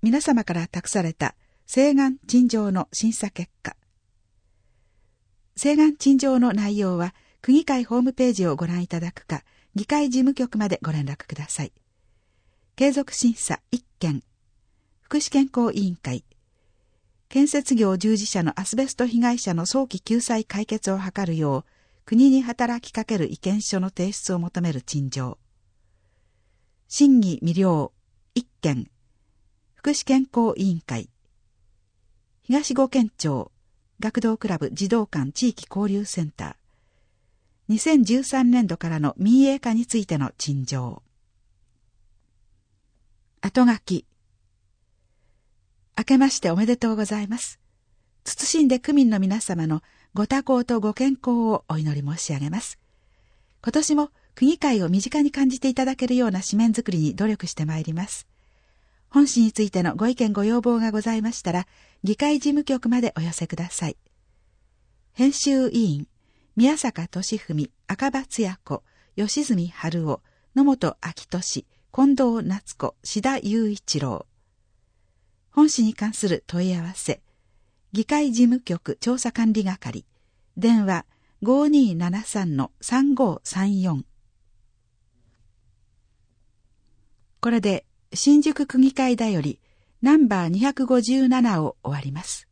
皆様から託された請願陳情の審査結果。請願陳情の内容は区議会ホームページをご覧いただくか、議会事務局までご連絡ください。継続審査1件、福祉健康委員会、建設業従事者のアスベスト被害者の早期救済解決を図るよう、国に働きかける意見書の提出を求める陳情。審議未了1件、福祉健康委員会、東五県庁、学童クラブ児童館地域交流センター、2013年度からの民営化についての陳情。後書き。明けましておめでとうございます。謹んで区民の皆様のご多幸とご健康をお祈り申し上げます。今年も区議会を身近に感じていただけるような紙面作りに努力してまいります。本誌についてのご意見ご要望がございましたら、議会事務局までお寄せください。編集委員、宮坂俊文、赤羽つや子、吉住春夫、野本昭俊、近藤夏子、志田雄一郎。本誌に関する問い合わせ、議会事務局調査管理係、電話 5273-3534。これで新宿区議会だよりナンバー257を終わります。